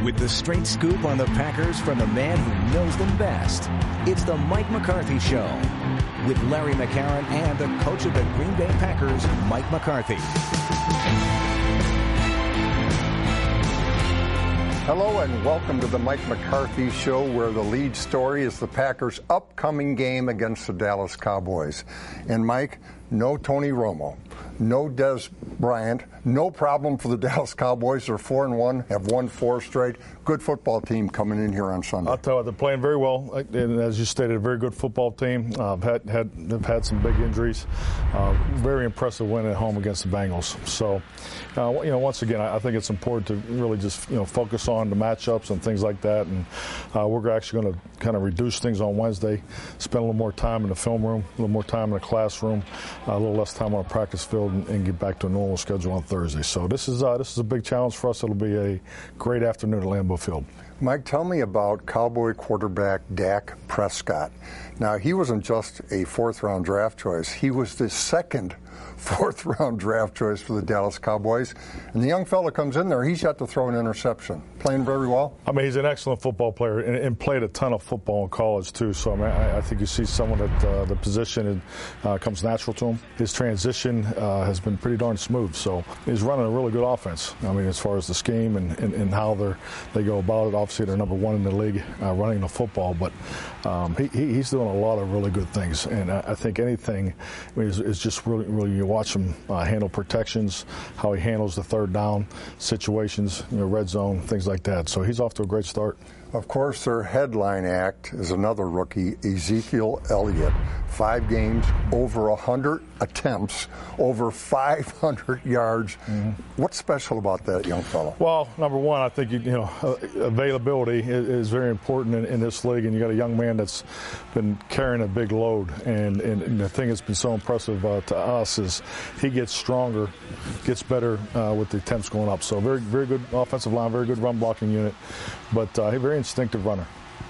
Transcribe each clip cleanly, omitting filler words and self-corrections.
With the straight scoop on the Packers from the man who knows them best. It's the Mike McCarthy Show with Larry McCarron and the coach of the Green Bay Packers, Mike McCarthy. Hello and welcome to the Mike McCarthy Show, where the lead story is the Packers' upcoming game against the Dallas Cowboys. And Mike, no Tony Romo, no Dez Bryant, no problem for the Dallas Cowboys. They're 4-1, have won 4 straight. Good football team coming in here on Sunday. I'll tell you, they're playing very well, and as you stated, a very good football team. They've had some big injuries. Very impressive win at home against the Bengals. So, once again, I think it's important to really just focus on the matchups and things like that. And we're actually going to kind of reduce things on Wednesday, spend a little more time in the film room, a little more time in the classroom, a little less time on a practice field, and get back to a normal schedule on Thursday. So this is a big challenge for us. It'll be a great afternoon at Lambeau Field. Mike, tell me about Cowboy quarterback Dak Prescott. Now, he wasn't just a 4th-round draft choice. He was the second 4th-round draft choice for the Dallas Cowboys. And the young fella comes in there, he's got to throw an interception. Playing very well? I mean, he's an excellent football player and played a ton of football in college, too. So, I think you see someone that the position comes natural to him. His transition has been pretty darn smooth. So, he's running a really good offense. I mean, as far as the scheme and how they go about it. Obviously, they're number 1 in the league running the football. But he's doing a lot of really good things. And I think anything is just really you watch him handle protections, how he handles the 3rd down situations, red zone, things like that. So he's off to a great start. Of course, their headline act is another rookie, Ezekiel Elliott. 5 games, over 100 attempts, over 500 yards. Mm-hmm. What's special about that young fellow? Well, number one, I think availability is very important in this league, and you got a young man that's been carrying a big load. And the thing that's been so impressive to us is he gets stronger, gets better with the attempts going up. So very, very good offensive line, very good run blocking unit, but a very instinctive runner.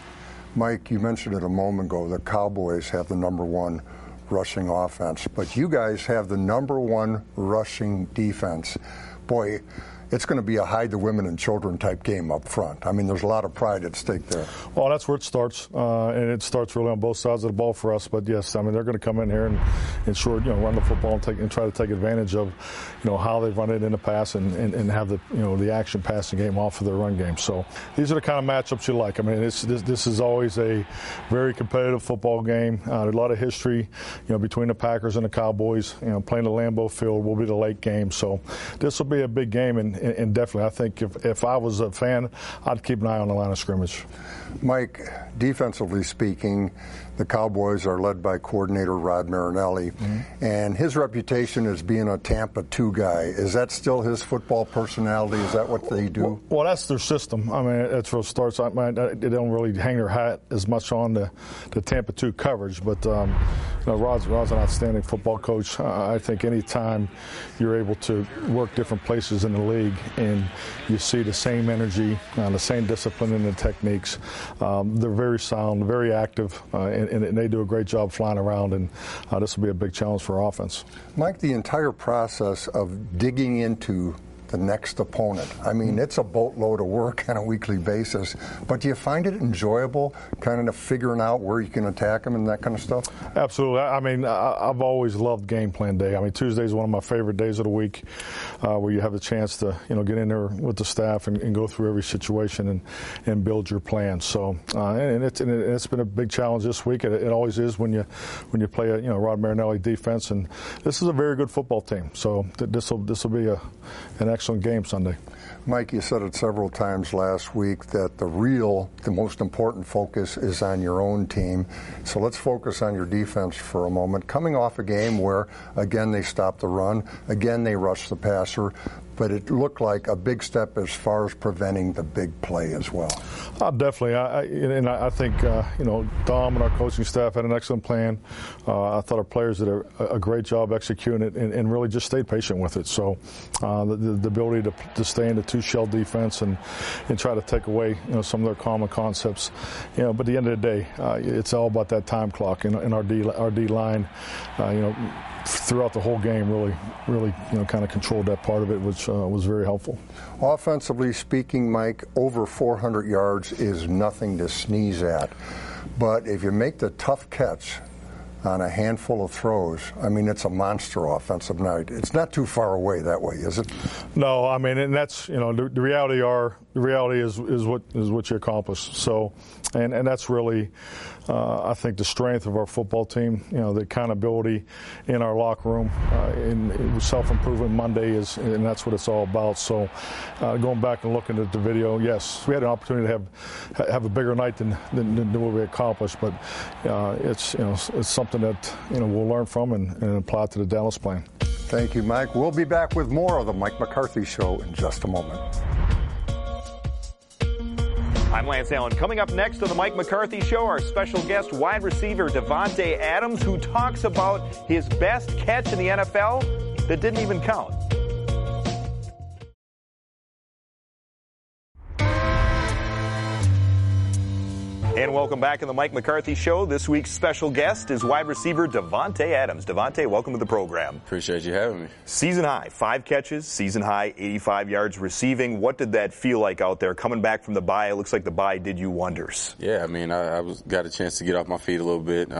Mike, you mentioned it a moment ago, the Cowboys have the number 1 rushing offense, but you guys have the number 1 rushing defense. Boy, it's going to be a hide the women and children type game up front. I mean, there's a lot of pride at stake there. Well, that's where it starts, and it starts really on both sides of the ball for us. But yes, I mean, they're going to come in here and run the football and try to take advantage of, how they've run it in the past and have the action passing game off of their run game. So these are the kind of matchups you like. I mean, this is always a very competitive football game. There's a lot of history, between the Packers and the Cowboys. Playing the Lambeau Field will be the late game. So this will be a big game, and definitely, I think if I was a fan, I'd keep an eye on the line of scrimmage. Mike, defensively speaking, the Cowboys are led by coordinator Rod Marinelli, and his reputation is being a Tampa 2 guy. Is that still his football personality? Is that what they do? Well, that's their system. I mean, that's where it starts. They don't really hang their hat as much on the Tampa 2 coverage, but Rod's an outstanding football coach. I think any time you're able to work different places in the league and you see the same energy, the same discipline in the techniques, they're very sound, very active, and they do a great job flying around, and this will be a big challenge for our offense. Mike, the entire process of digging into the next opponent, I mean, it's a boatload of work on a weekly basis, but do you find it enjoyable, kind of figuring out where you can attack them and that kind of stuff? Absolutely. I mean, I've always loved game plan day. I mean, Tuesday is one of my favorite days of the week, where you have the chance to, get in there with the staff and go through every situation and build your plan. So, and it's been a big challenge this week. It always is when you play a Rod Marinelli defense, and this is a very good football team. So this will be an excellent game Sunday. Mike, you said it several times last week that the most important focus is on your own team. So let's focus on your defense for a moment. Coming off a game where, again, they stopped the run, again, they rushed the passer, but it looked like a big step as far as preventing the big play as well. Definitely. I think, Dom and our coaching staff had an excellent plan. I thought our players did a great job executing it and really just stayed patient with it. So the ability to stay in the two-shell defense and try to take away some of their common concepts. But at the end of the day, it's all about that time clock. And our D line, throughout the whole game, really kind of controlled that part of it, which was very helpful. Offensively speaking, Mike, over 400 yards is nothing to sneeze at. But if you make the tough catch on a handful of throws, I mean, it's a monster offensive night. It's not too far away that way, is it? No, I mean, and that's, the reality is what you accomplish. So, and that's really, I think, the strength of our football team. The accountability in our locker room, in self-improvement Monday and that's what it's all about. So, going back and looking at the video, yes, we had an opportunity to have a bigger night than what we accomplished, but it's something that we'll learn from and apply to the Dallas plan. Thank you, Mike. We'll be back with more of the Mike McCarthy Show in just a moment. I'm Lance Allen. Coming up next on the Mike McCarthy Show, our special guest, wide receiver Davante Adams, who talks about his best catch in the NFL that didn't even count. And welcome back in the Mike McCarthy Show. This week's special guest is wide receiver Davante Adams. Davante, welcome to the program. Appreciate you having me. Season high, 5 catches, season high, 85 yards receiving. What did that feel like out there coming back from the bye? It looks like the bye did you wonders. Yeah, I mean, I got a chance to get off my feet a little bit.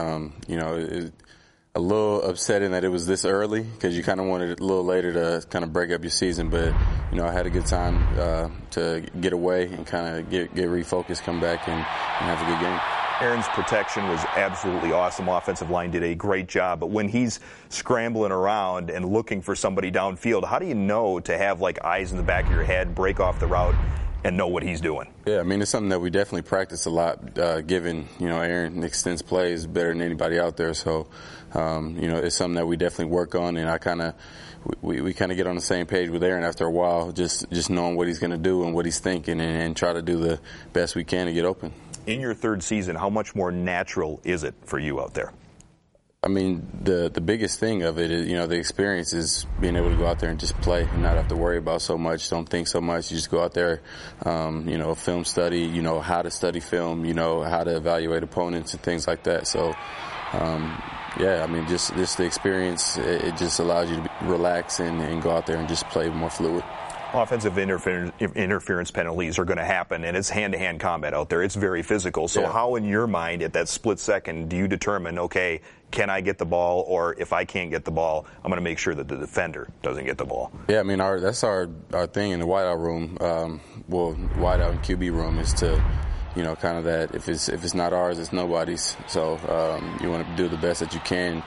A little upsetting that it was this early because you kind of wanted it a little later to kind of break up your season. But, I had a good time to get away and kind of get refocused, come back and have a good game. Aaron's protection was absolutely awesome. Offensive line did a great job. But when he's scrambling around and looking for somebody downfield, how do you know to have eyes in the back of your head, break off the route, and know what he's doing? Yeah, I mean, it's something that we definitely practice a lot, given, Aaron extends plays better than anybody out there. So, it's something that we definitely work on, and we kind of get on the same page with Aaron after a while, just knowing what he's going to do and what he's thinking and try to do the best we can to get open. In your third season, how much more natural is it for you out there? I mean, the biggest thing of it is, the experience is being able to go out there and just play and not have to worry about so much, don't think so much. You just go out there, film study, how to study film, how to evaluate opponents and things like that. So, yeah, I mean, just the experience, it just allows you to relax and go out there and just play more fluid. Offensive interference penalties are going to happen, and it's hand-to-hand combat out there. It's very physical. So how, in your mind, at that split second, do you determine, okay, can I get the ball, or if I can't get the ball, I'm going to make sure that the defender doesn't get the ball? Yeah, I mean, that's our thing in the wideout room, wideout and QB room is to, kind of that if it's not ours, it's nobody's. So you want to do the best that you can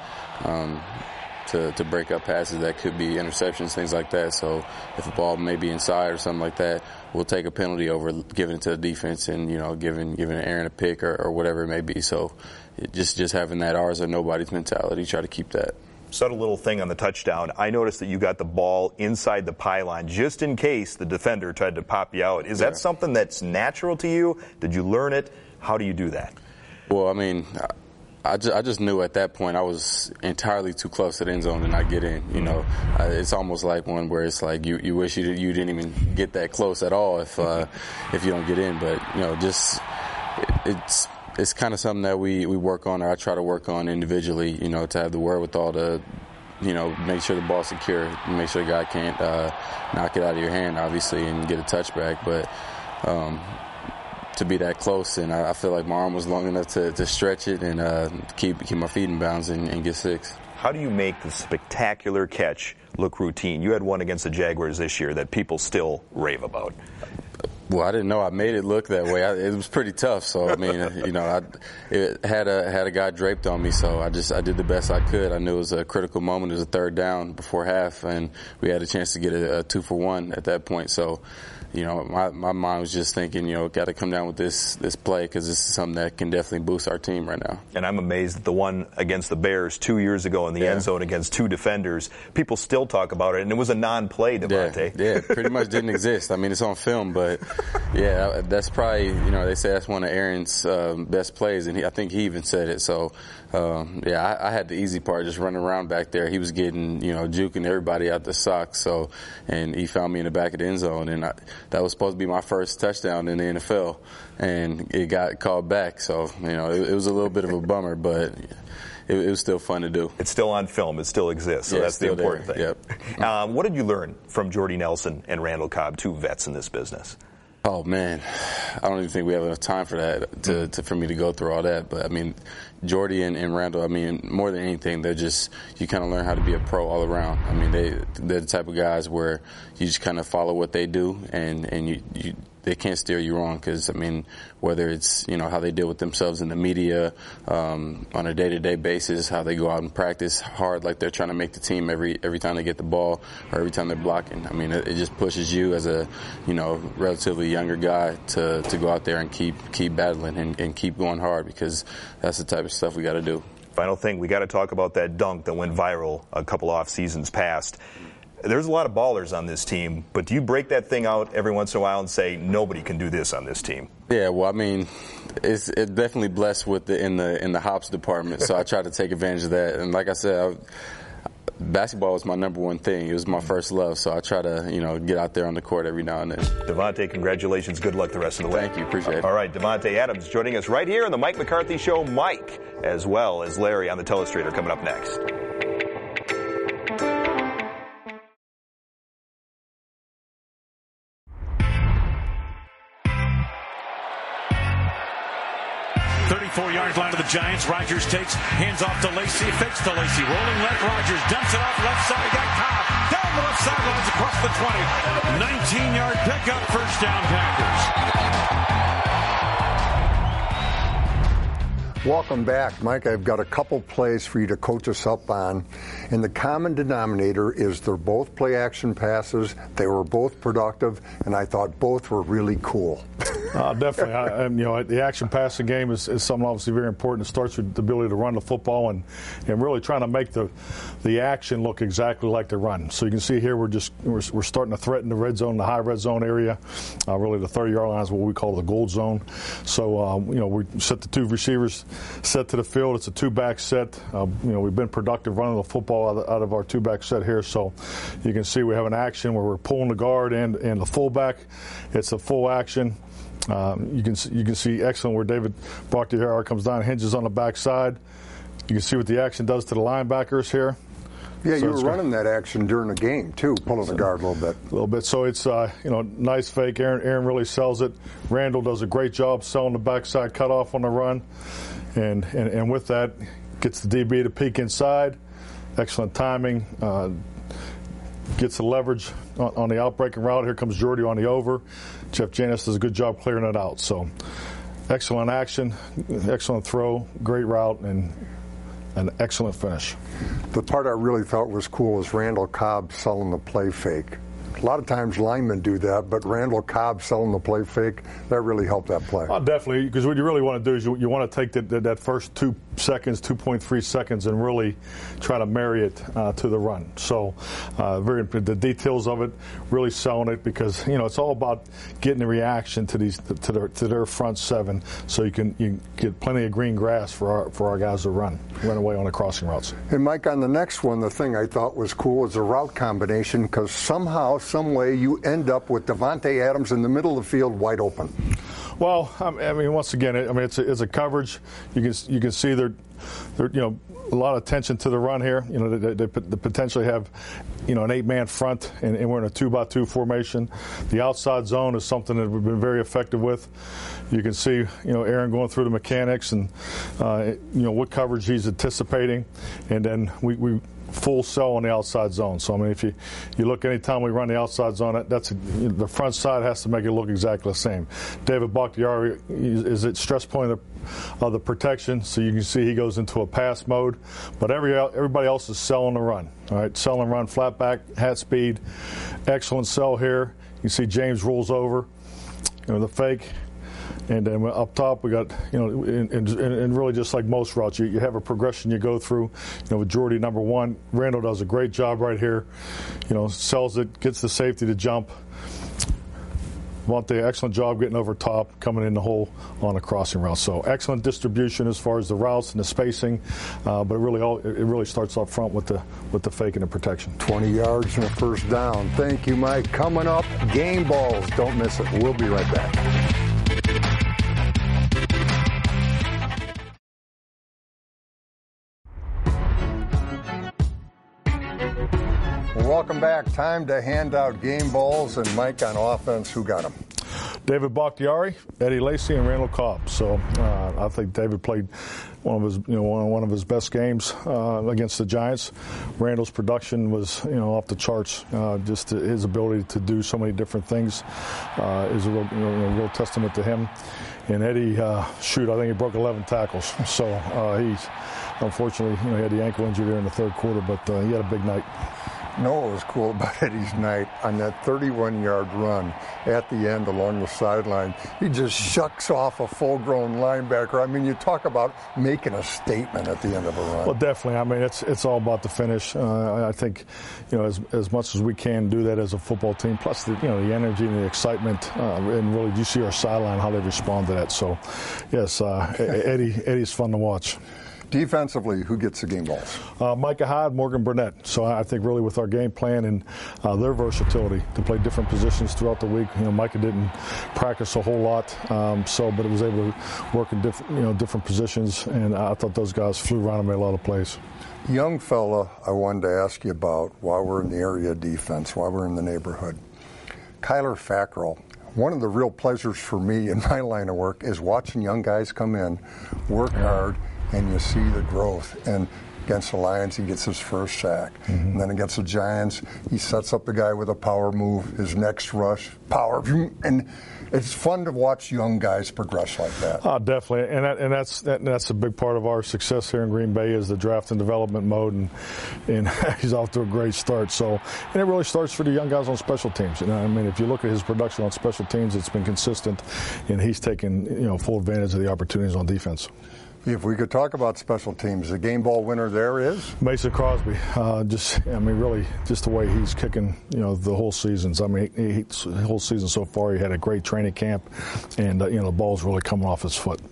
to break up passes that could be interceptions, things like that. So if a ball may be inside or something like that, we'll take a penalty over giving it to the defense and, giving Aaron a pick or whatever it may be. So just having that ours or nobody's mentality, try to keep that. Subtle little thing on the touchdown. I noticed that you got the ball inside the pylon just in case the defender tried to pop you out. Is that something that's natural to you? Did you learn it? How do you do that? Well, I mean, I just knew at that point I was entirely too close to the end zone to not get in. It's almost like one where it's like you wish you didn't even get that close at all if you don't get in. But it's kind of something that we work on, or I try to work on individually. To have the wherewithal to make sure the ball's secure, make sure the guy can't knock it out of your hand, obviously, and get a touchback. But to be that close, and I feel like my arm was long enough to stretch it and keep my feet in bounds and get 6. How do you make the spectacular catch look routine? You had one against the Jaguars this year that people still rave about. Well, I didn't know I made it look that way. It was pretty tough. So I mean, it had a guy draped on me. So I did the best I could. I knew it was a critical moment. It was a third down before half, and we had a chance to get a 2-for-1 at that point. So, my mind was just thinking, got to come down with this play because this is something that can definitely boost our team right now. And I'm amazed at the one against the Bears 2 years ago in the end zone against 2 defenders. People still talk about it, and it was a non-play, Davante. Yeah, pretty much didn't exist. I mean, it's on film, but yeah, that's probably, they say that's one of Aaron's best plays, and I think he even said it. So, I had the easy part, just running around back there. He was getting, juking everybody out the socks. So, and he found me in the back of the end zone, and that was supposed to be my first touchdown in the NFL, and it got called back. So, it was a little bit of a bummer, but it was still fun to do. It's still on film. It still exists. So that's the important thing. Yep. What did you learn from Jordy Nelson and Randall Cobb, two vets in this business? Oh, man, I don't even think we have enough time for that for me to go through all that. But, I mean, Jordy and Randall, I mean, more than anything, you kind of learn how to be a pro all around. I mean, they're the type of guys where you just kind of follow what they do, and they can't steer you wrong because, I mean, whether it's, how they deal with themselves in the media on a day-to-day basis, how they go out and practice hard like they're trying to make the team every time they get the ball or every time they're blocking. I mean, it just pushes you as a, relatively younger guy to go out there and keep battling and keep going hard because that's the type of stuff we got to do. Final thing, we got to talk about that dunk that went viral a couple off seasons past. There's a lot of ballers on this team, but do you break that thing out every once in a while and say nobody can do this on this team? Yeah, well, I mean, it's definitely blessed with in the hops department, so I try to take advantage of that. And like I said, basketball was my number one thing. It was my first love, so I try to get out there on the court every now and then. Davante, congratulations. Good luck the rest of the way. Thank you. Appreciate it. All right, Davante Adams joining us right here on the Mike McCarthy Show. Mike, as well as Larry on the Telestrator, coming up next. Yard line of the Giants. Rodgers takes, hands off to Lacy, fakes to Lacy, rolling left. Rodgers dumps it off left side. Got Cobb down the left sidelines across the 20. 19-yard pickup, first down Packers. Welcome back, Mike. I've got a couple plays for you to coach us up on. And the common denominator is they're both play-action passes. They were both productive, and I thought both were really cool. Definitely. The action passing game is something obviously very important. It starts with the ability to run the football and really trying to make the action look exactly like the run. So you can see here we're starting to threaten the red zone, the high red zone area. Really the 30-yard line is what we call the gold zone. So, we set the two receivers set to the field. It's a two-back set. We've been productive running the football out of our two-back set here. So you can see we have an action where we're pulling the guard and the fullback. It's a full action. You can see excellent where David Bakhtiari comes down, hinges on the backside. You can see what the action does to the linebackers here. Yeah, so you were running that action during the game too, pulling the guard a little bit. So it's nice fake. Aaron really sells it. Randall does a great job selling the backside cutoff on the run, and with that gets the DB to peek inside. Excellent timing. Gets the leverage on the outbreaking route. Here comes Jordy on the over. Jeff Janis does a good job clearing it out. So excellent action, excellent throw, great route, and an excellent finish. The part I really thought was cool was Randall Cobb selling the play fake. A lot of times linemen do that, but Randall Cobb selling the play fake, that really helped that play. Definitely, because what you really want to do is you want to take that first 2 seconds, 2.3 seconds, and really try to marry it to the run. So the details of it, really selling it, because it's all about getting the reaction to their front seven, so you get plenty of green grass for our guys to run away on the crossing routes. And Mike, on the next one, the thing I thought was cool was the route combination, because somehow, some way, you end up with Davante Adams in the middle of the field wide open. Well, once again, it's a coverage. You can see they're a lot of attention to the run here. They potentially have an 8-man front, and we're in a 2-by-2 formation. The outside zone is something that we've been very effective with. You can see Aaron going through the mechanics and what coverage he's anticipating, and then we full sell on the outside zone. So if you look, anytime we run the outside zone, the front side has to make it look exactly the same. David Bakhtiari is at stress point of the protection, so you can see he goes into a pass mode. But everybody else is selling the run. All right, sell and run, flat back, hat speed, excellent sell here. You see James rolls over, the fake. And then up top, we got, and really just like most routes, you have a progression you go through. With Jordy, number one, Randall does a great job right here. Sells it, gets the safety to jump. Davante, excellent job getting over top, coming in the hole on the crossing route. So excellent distribution as far as the routes and the spacing, but it really starts up front with the fake and the protection. 20 yards and a first down. Thank you, Mike. Coming up, game balls. Don't miss it. We'll be right back. Welcome back. Time to hand out game balls. And Mike, on offense, who got them? David Bakhtiari, Eddie Lacy, and Randall Cobb. So I think David played one of his best games against the Giants. Randall's production was off the charts. Just his ability to do so many different things is a real testament to him. And Eddie, I think he broke 11 tackles. So he's unfortunately he had the ankle injury there in the third quarter, but he had a big night. You know what was cool about Eddie's night? On that 31-yard run at the end along the sideline, he just shucks off a full-grown linebacker. I mean, you talk about making a statement at the end of a run. Well, definitely. I mean, it's all about the finish. I think, as much as we can do that as a football team, plus the energy and the excitement, and really you see our sideline, how they respond to that. So, yes, Eddie's fun to watch. Defensively, who gets the game balls? Micah Hyde, Morgan Burnett. So I think really with our game plan and their versatility to play different positions throughout the week. Micah didn't practice a whole lot, but it was able to work in different positions, and I thought those guys flew around and made a lot of plays. Young fella, I wanted to ask you about while we're in the area of defense, while we're in the neighborhood. Kyler Fackrell. One of the real pleasures for me in my line of work is watching young guys come in, work hard, and you see the growth. And against the Lions, he gets his first sack. And then against the Giants, he sets up the guy with a power move, his next rush, power. And it's fun to watch young guys progress like that. Oh, definitely. And that's a big part of our success here in Green Bay is the draft and development mode. And he's off to a great start. So, and it really starts for the young guys on special teams. I mean, if you look at his production on special teams, it's been consistent, and he's taken full advantage of the opportunities on defense. If we could talk about special teams, the game ball winner there is? Mason Crosby. Really, just the way he's kicking, the whole seasons. I mean, the whole season so far, he had a great training camp, and, the ball's really coming off his foot.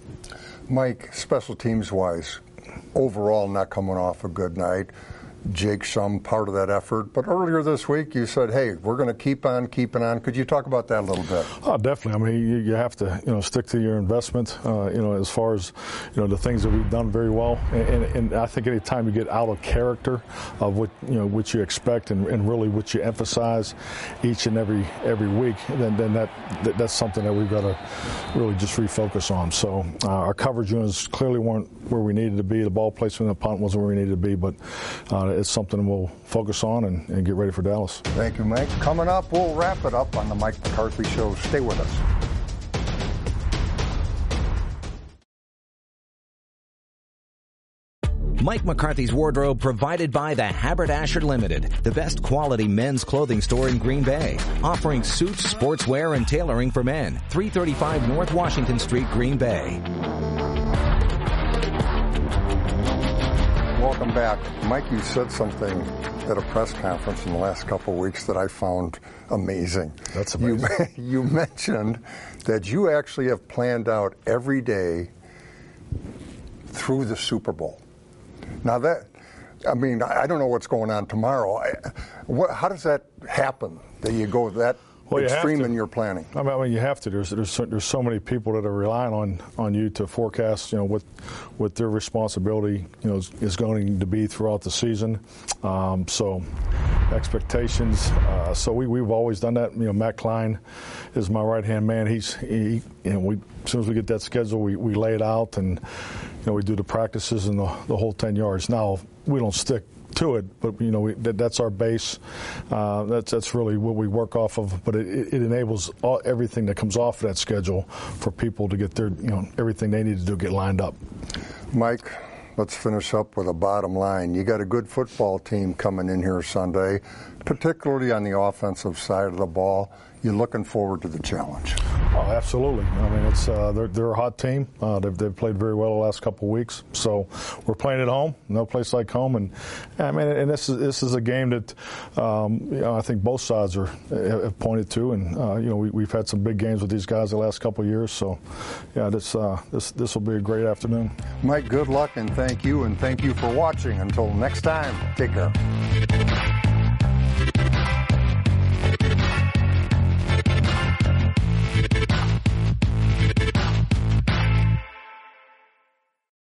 Mike, special teams-wise, overall not coming off a good night. Jake Shum, part of that effort. But earlier this week, you said, hey, we're going to keep on keeping on. Could you talk about that a little bit? Oh, definitely. I mean, you have to, stick to your investment, as far as, the things that we've done very well. And I think any time you get out of character of what you expect and really what you emphasize each and every week, then that's something that we've got to really just refocus on. So our coverage units clearly weren't where we needed to be. The ball placement in the punt wasn't where we needed to be, but it's something we'll focus on and get ready for Dallas. Thank you, Mike. Coming up, we'll wrap it up on the Mike McCarthy Show. Stay with us. Mike McCarthy's Wardrobe provided by the Haberdasher Limited, the best quality men's clothing store in Green Bay, offering suits, sportswear, and tailoring for men. 335 North Washington Street, Green Bay. Welcome back. Mike, you said something at a press conference in the last couple of weeks that I found amazing. That's amazing. You mentioned that you actually have planned out every day through the Super Bowl. Now I don't know what's going on tomorrow. How does that happen, that you go that extreme in your planning? I mean, you have to. There's so many people that are relying on you to forecast, what their responsibility, is going to be throughout the season. So expectations. So we've always done that. Matt Klein is my right-hand man. As soon as we get that schedule, we lay it out, and we do the practices and the whole 10 yards. Now we don't stick to it, but that's our base. That's really what we work off of. But it enables everything that comes off of that schedule for people to get their everything they need to do get lined up. Mike, let's finish up with a bottom line. You got a good football team coming in here Sunday, particularly on the offensive side of the ball. You're looking forward to the challenge. Oh, absolutely. I mean, it's they're a hot team. They've played very well the last couple of weeks. So we're playing at home. No place like home. And I mean, and this is a game that I think both sides have pointed to. And we've had some big games with these guys the last couple of years. So yeah, this will be a great afternoon. Mike, good luck and thank you for watching. Until next time, take care.